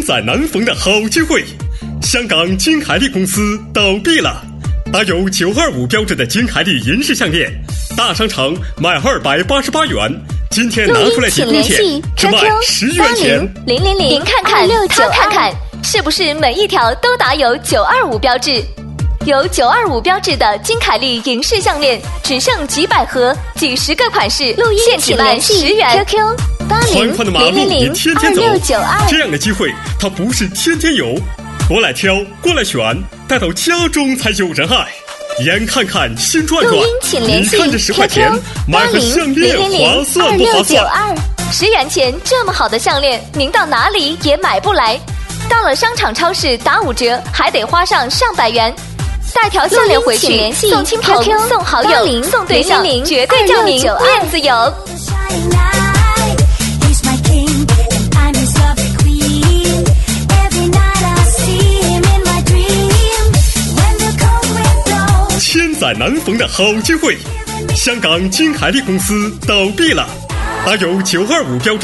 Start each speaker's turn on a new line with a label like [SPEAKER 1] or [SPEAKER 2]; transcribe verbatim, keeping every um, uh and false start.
[SPEAKER 1] 载难逢的好机会，香港金凯利公司倒闭了。搭有九二五标志的金凯利银饰项链，大商场卖二百八十八元，今天拿出来提供钱，只卖十元钱。
[SPEAKER 2] 零零零，您看看，他看看，是不是每一条都打有九二五标志？有九二五标志的金凯利银饰项链，只剩几百盒，几十个款式，现只卖十元。Q Q 八零零零零二六九二。
[SPEAKER 1] 这样的机会，它不是天天有。过来挑，过来选，带到家中才有人爱。眼看看心转转，你看这十块钱买个项链划算不划算？
[SPEAKER 2] 十元钱这么好的项链，您到哪里也买不来。到了商场超市打五折，还得花上上百元。带条项链回去，送亲朋，送好友，送对象，绝对叫您面子有。
[SPEAKER 1] 千载难逢的好机会，香港金凯利公司倒闭了，搭有九二五标志。